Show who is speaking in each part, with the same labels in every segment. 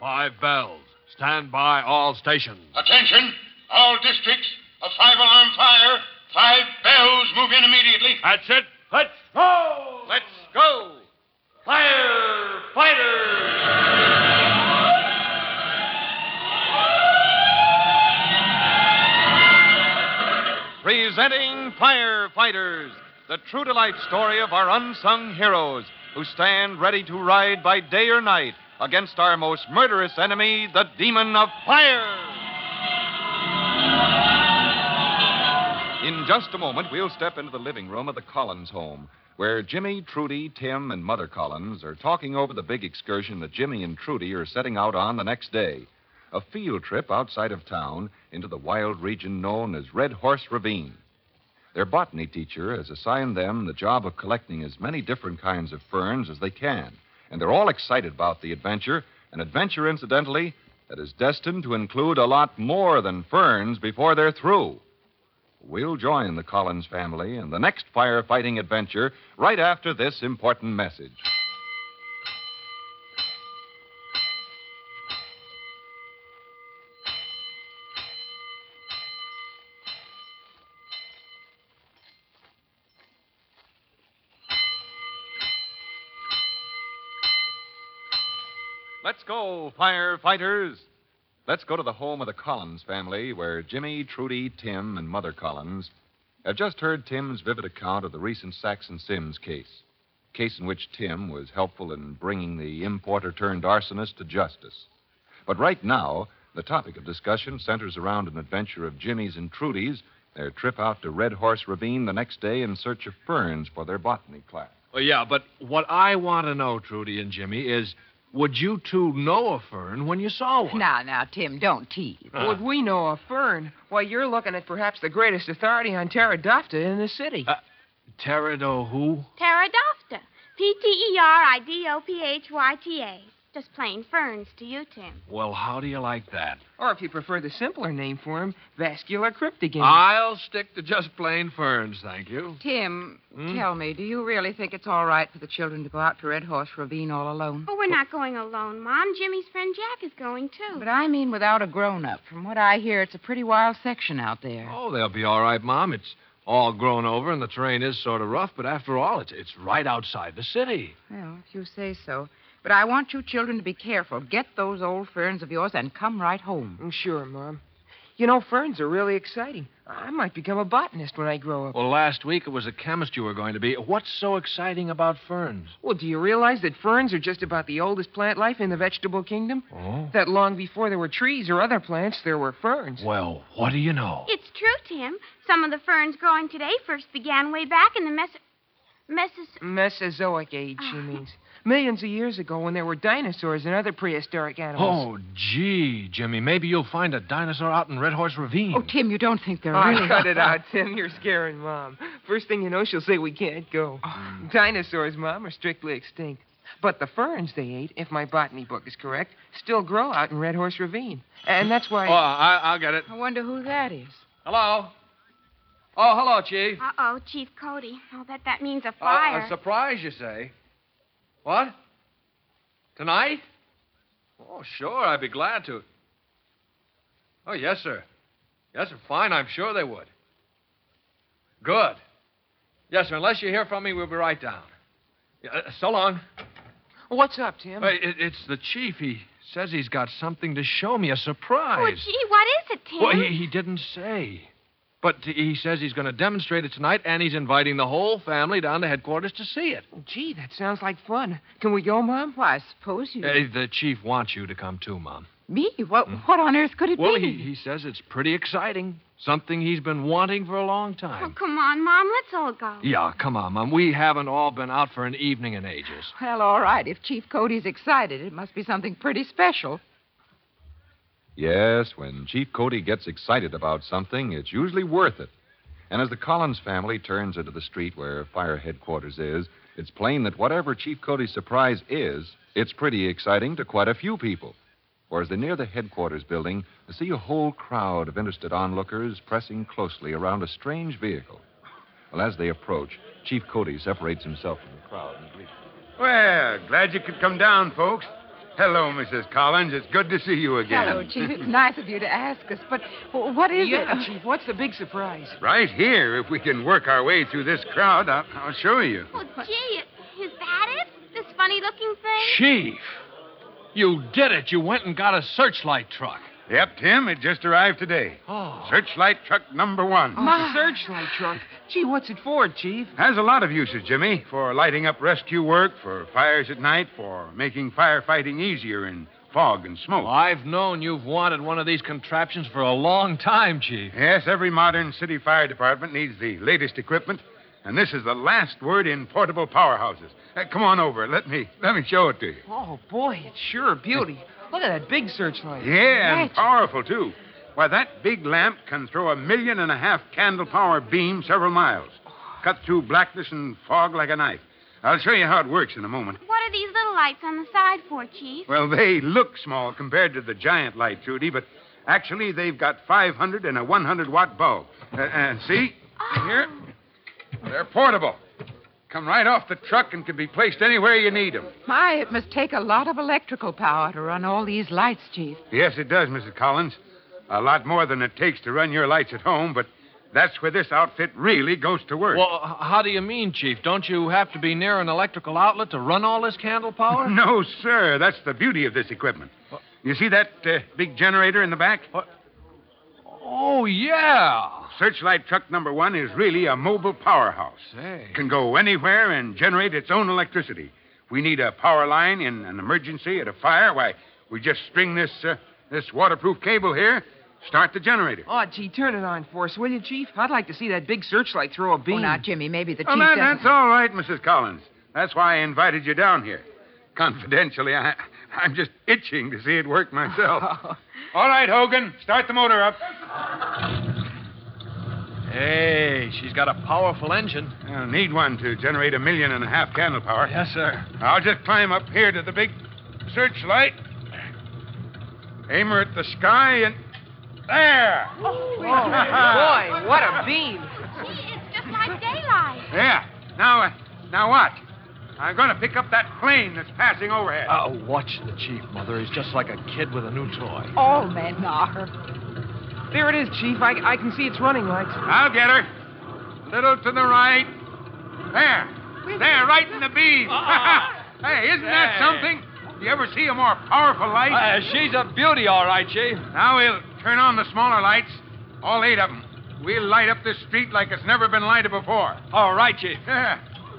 Speaker 1: 5 bells. Stand by all stations.
Speaker 2: Attention, all districts. A 5-alarm fire. 5 bells. Move in immediately.
Speaker 1: That's it. Let's go!
Speaker 2: Let's go.
Speaker 3: Presenting Firefighters, the true to life story of our unsung heroes who stand ready to ride by day or night against our most murderous enemy, the demon of fire. In just a moment, we'll step into the living room of the Collins home, where Jimmy, Trudy, Tim, and Mother Collins are talking over the big excursion that Jimmy and Trudy are setting out on the next day. A field trip outside of town into the wild region known as Red Horse Ravine. Their botany teacher has assigned them the job of collecting as many different kinds of ferns as they can, and they're all excited about the adventure, an adventure, incidentally, that is destined to include a lot more than ferns before they're through. We'll join the Collins family in the next firefighting adventure right after this important message. Let's go, firefighters. Let's go to the home of the Collins family, where Jimmy, Trudy, Tim, and Mother Collins have just heard Tim's vivid account of the recent Saxon Sims case. A case in which Tim was helpful in bringing the importer-turned-arsonist to justice. But right now, the topic of discussion centers around an adventure of Jimmy's and Trudy's, their trip out to Red Horse Ravine the next day in search of ferns for their botany class.
Speaker 1: Well, yeah, but what I want to know, Trudy and Jimmy, is would you two know a fern when you saw one?
Speaker 4: Now, Tim, don't tease.
Speaker 5: Would we know a fern? Why, you're looking at perhaps the greatest authority on pterodopta in the city.
Speaker 1: Pterido who?
Speaker 6: Pterodopta. Pteridophyta. Just plain ferns to you, Tim.
Speaker 1: Well, how do you like that?
Speaker 5: Or if you prefer the simpler name for him, vascular cryptogamia.
Speaker 1: I'll stick to just plain ferns, thank you.
Speaker 4: Tim, tell me, do you really think it's all right for the children to go out to Red Horse Ravine all alone?
Speaker 6: Oh, we're not going alone, Mom. Jimmy's friend Jack is going, too.
Speaker 4: But I mean without a grown-up. From what I hear, it's a pretty wild section out there.
Speaker 1: Oh, they'll be all right, Mom. It's all grown over, and the terrain is sort of rough, but after all, it's right outside the city.
Speaker 4: Well, if you say so. But I want you children to be careful. Get those old ferns of yours and come right home.
Speaker 5: Sure, Mom. You know, ferns are really exciting. I might become a botanist when I grow up.
Speaker 1: Well, last week it was a chemist you were going to be. What's so exciting about ferns?
Speaker 5: Well, do you realize that ferns are just about the oldest plant life in the vegetable kingdom?
Speaker 1: Oh?
Speaker 5: That long before there were trees or other plants, there were ferns.
Speaker 1: Well, what do you know?
Speaker 6: It's true, Tim. Some of the ferns growing today first began way back in the
Speaker 5: Mesozoic age, she means. Millions of years ago when there were dinosaurs and other prehistoric animals.
Speaker 1: Oh, gee, Jimmy, maybe you'll find a dinosaur out in Red Horse Ravine.
Speaker 4: Oh, Tim, you don't think they're really...
Speaker 5: Cut it out, Tim. You're scaring Mom. First thing you know, she'll say we can't go. Dinosaurs, Mom, are strictly extinct. But the ferns they ate, if my botany book is correct, still grow out in Red Horse Ravine. And that's why...
Speaker 1: Oh, I'll get it.
Speaker 4: I wonder who that is.
Speaker 1: Hello? Oh, hello, Chief.
Speaker 6: Uh-oh, Chief Cody. I'll bet that means a fire.
Speaker 1: A surprise, you say? What? Tonight? Oh, sure, I'd be glad to. Oh, yes, sir. Yes, sir, fine, I'm sure they would. Good. Yes, sir, unless you hear from me, we'll be right down. So long.
Speaker 5: What's up, Tim?
Speaker 1: It's the chief. He says he's got something to show me, a surprise.
Speaker 6: Oh, gee, what is it, Tim?
Speaker 1: Well, he didn't say. But he says he's going to demonstrate it tonight, and he's inviting the whole family down to headquarters to see it.
Speaker 5: Gee, that sounds like fun. Can we go, Mom?
Speaker 4: Why, I suppose you...
Speaker 1: The chief wants you to come, too, Mom.
Speaker 4: Me? What on earth could it
Speaker 1: Well,
Speaker 4: be?
Speaker 1: he says it's pretty exciting. Something he's been wanting for a long time.
Speaker 6: Oh, come on, Mom. Let's all go.
Speaker 1: Yeah, come on, Mom. We haven't all been out for an evening in ages.
Speaker 4: Well, all right. If Chief Cody's excited, it must be something pretty special.
Speaker 3: Yes, when Chief Cody gets excited about something, it's usually worth it. And as the Collins family turns into the street where fire headquarters is, it's plain that whatever Chief Cody's surprise is, it's pretty exciting to quite a few people. For as they near the headquarters building, they see a whole crowd of interested onlookers pressing closely around a strange vehicle. Well, as they approach, Chief Cody separates himself from the crowd and greets them.
Speaker 2: Well, glad you could come down, folks.
Speaker 7: Hello, Mrs. Collins. It's good to see you again.
Speaker 4: Hello, Chief. It's nice of you to ask us, but what is
Speaker 5: Yeah,
Speaker 4: it?
Speaker 5: Chief, what's the big surprise?
Speaker 7: Right here. If we can work our way through this crowd, I'll show you.
Speaker 6: Oh, gee, is that it? This funny-looking thing?
Speaker 1: Chief, you did it. You went and got a searchlight truck.
Speaker 7: Yep, Tim, it just arrived today.
Speaker 1: Oh.
Speaker 7: Searchlight truck number 1.
Speaker 5: The searchlight truck. Gee, what's it for, Chief?
Speaker 7: Has a lot of uses, Jimmy. For lighting up rescue work, for fires at night, for making firefighting easier in fog and smoke.
Speaker 1: Well, I've known you've wanted one of these contraptions for a long time, Chief.
Speaker 7: Yes, every modern city fire department needs the latest equipment, and this is the last word in portable powerhouses. Come on over. Let me show it to you.
Speaker 5: Oh, boy, it's sure a beauty. Look at that big searchlight.
Speaker 7: Yeah,
Speaker 4: Right.
Speaker 7: and powerful, too. Why, that big lamp can throw 1.5 million candle power beam several miles. Cut through blackness and fog like a knife. I'll show you how it works in a moment.
Speaker 6: What are these little lights on the side for, Chief?
Speaker 7: Well, they look small compared to the giant light, Trudy, but actually they've got 500 and a 100-watt bulb. See? Here. They're portable. Come right off the truck and can be placed anywhere you need them.
Speaker 4: My, it must take a lot of electrical power to run all these lights, Chief.
Speaker 7: Yes, it does, Mrs. Collins. A lot more than it takes to run your lights at home, but that's where this outfit really goes to work.
Speaker 1: Well, how do you mean, Chief? Don't you have to be near an electrical outlet to run all this candle power?
Speaker 7: No, sir. That's the beauty of this equipment. You see that big generator in the back?
Speaker 1: What? Oh, yeah.
Speaker 7: Searchlight truck number 1 is really a mobile powerhouse.
Speaker 1: Say.
Speaker 7: Can go anywhere and generate its own electricity. We need a power line in an emergency at a fire. Why, we just string this waterproof cable here, start the generator.
Speaker 5: Oh, gee, turn it on for us, will you, Chief? I'd like to see that big searchlight throw a beam.
Speaker 4: Oh, now, Jimmy, maybe the
Speaker 7: Oh,
Speaker 4: Chief
Speaker 7: that,
Speaker 4: doesn't...
Speaker 7: that's all right, Mrs. Collins. That's why I invited you down here. Confidentially, I'm just itching to see it work myself. All right, Hogan, start the motor up.
Speaker 1: Hey, she's got a powerful engine.
Speaker 7: I'll need one to generate 1.5 million candle power.
Speaker 1: Yes, sir.
Speaker 7: I'll just climb up here to the big searchlight. Aim her at the sky and... There!
Speaker 5: Oh, boy, what a beam.
Speaker 6: Gee, it's just like daylight.
Speaker 7: Yeah. Now what? I'm going to pick up that plane that's passing overhead.
Speaker 1: Watch the Chief, Mother. He's just like a kid with a new toy.
Speaker 4: All men are.
Speaker 5: There it is, Chief. I can see its running lights.
Speaker 7: I'll get her. A little to the right. There, right in the beam. Hey, isn't that something? You ever see a more powerful light?
Speaker 1: She's a beauty, all right, Chief.
Speaker 7: Now we'll turn on the smaller lights. All 8 of them. We'll light up this street like it's never been lighted before.
Speaker 1: All right, Chief.
Speaker 7: There.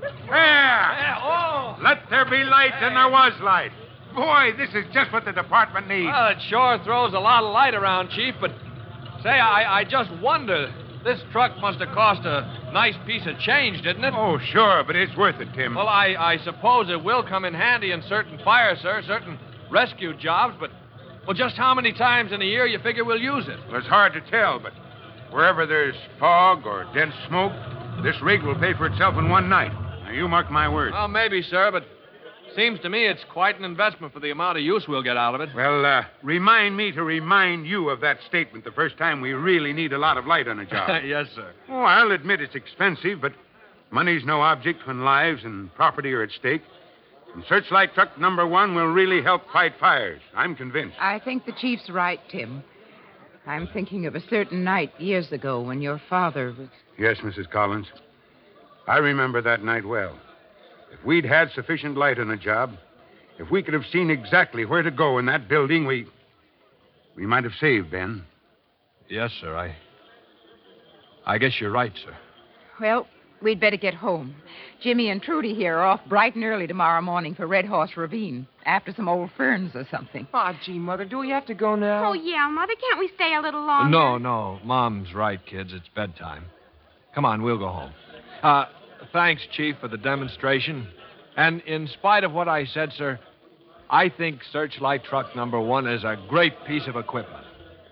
Speaker 1: Oh.
Speaker 7: Let there be light, and there was light. Boy, this is just what the department needs.
Speaker 1: Well, it sure throws a lot of light around, Chief, but say, I just wonder. This truck must have cost a nice piece of change, didn't it?
Speaker 7: Oh, sure, but it's worth it, Tim.
Speaker 1: Well, I suppose it will come in handy in certain fires, sir, certain rescue jobs, but, well, just how many times in a year you figure we'll use it?
Speaker 7: Well, it's hard to tell, but wherever there's fog or dense smoke, this rig will pay for itself in one night. Now, you mark my words.
Speaker 1: Well, maybe, sir, but seems to me it's quite an investment for the amount of use we'll get out of it.
Speaker 7: Well, remind me to remind you of that statement the first time we really need a lot of light on a job.
Speaker 1: Yes, sir.
Speaker 7: Oh, I'll admit it's expensive, but money's no object when lives and property are at stake. And searchlight truck number 1 will really help fight fires. I'm convinced.
Speaker 4: I think the Chief's right, Tim. I'm thinking of a certain night years ago when your father was...
Speaker 7: Yes, Mrs. Collins. I remember that night well. If we'd had sufficient light on the job, if we could have seen exactly where to go in that building, we might have saved Ben.
Speaker 1: Yes, sir. I guess you're right, sir.
Speaker 4: Well, we'd better get home. Jimmy and Trudy here are off bright and early tomorrow morning for Red Horse Ravine, after some old ferns or something.
Speaker 5: Oh, gee, Mother, do we have to go now?
Speaker 6: Oh, yeah, Mother. Can't we stay a little longer?
Speaker 1: No. Mom's right, kids. It's bedtime. Come on, we'll go home. Thanks, Chief, for the demonstration. And in spite of what I said, sir, I think Searchlight Truck number 1 is a great piece of equipment.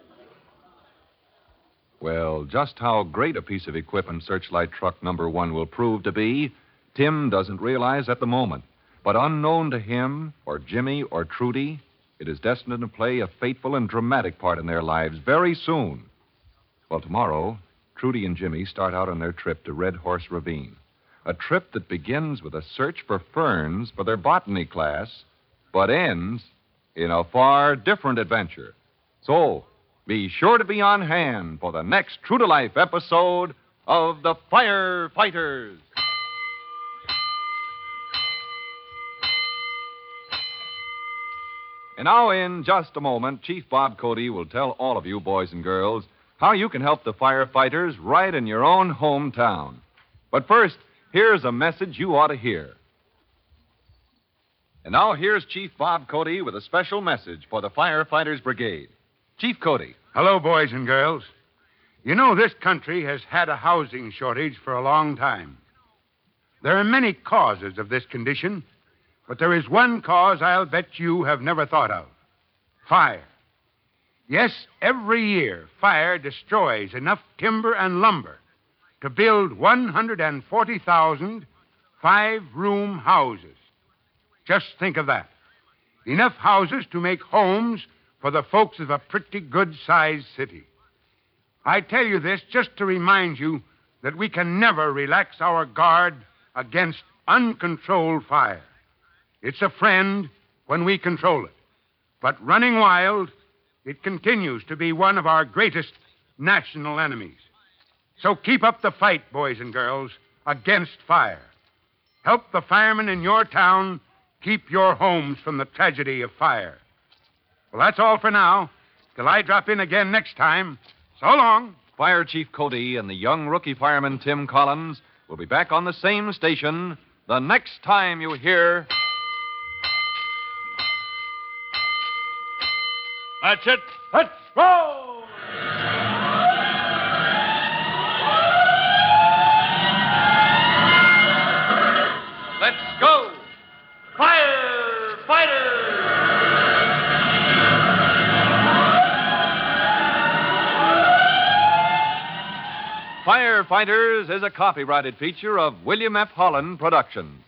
Speaker 3: Well, just how great a piece of equipment Searchlight Truck number 1 will prove to be, Tim doesn't realize at the moment. But unknown to him, or Jimmy, or Trudy, it is destined to play a fateful and dramatic part in their lives very soon. Well, tomorrow, Trudy and Jimmy start out on their trip to Red Horse Ravine. A trip that begins with a search for ferns for their botany class, but ends in a far different adventure. So, be sure to be on hand for the next true to life episode of The Firefighters. And now, in just a moment, Chief Bob Cody will tell all of you boys and girls how you can help the firefighters right in your own hometown. But first, here's a message you ought to hear. And now, here's Chief Bob Cody with a special message for the Firefighters Brigade. Chief Cody.
Speaker 7: Hello, boys and girls. You know, this country has had a housing shortage for a long time. There are many causes of this condition, but there is one cause I'll bet you have never thought of. Fire. Yes, every year, fire destroys enough timber and lumber to build 140,000 five-room houses. Just think of that. Enough houses to make homes for the folks of a pretty good-sized city. I tell you this just to remind you that we can never relax our guard against uncontrolled fire. It's a friend when we control it. But running wild, it continues to be one of our greatest national enemies. So keep up the fight, boys and girls, against fire. Help the firemen in your town keep your homes from the tragedy of fire. Well, that's all for now. Till I drop in again next time. So long.
Speaker 3: Fire Chief Cody and the young rookie fireman Tim Collins will be back on the same station the next time you hear...
Speaker 2: That's it. Let's roll!
Speaker 1: Let's go! Firefighters!
Speaker 3: Firefighters is a copyrighted feature of William F. Holland Productions.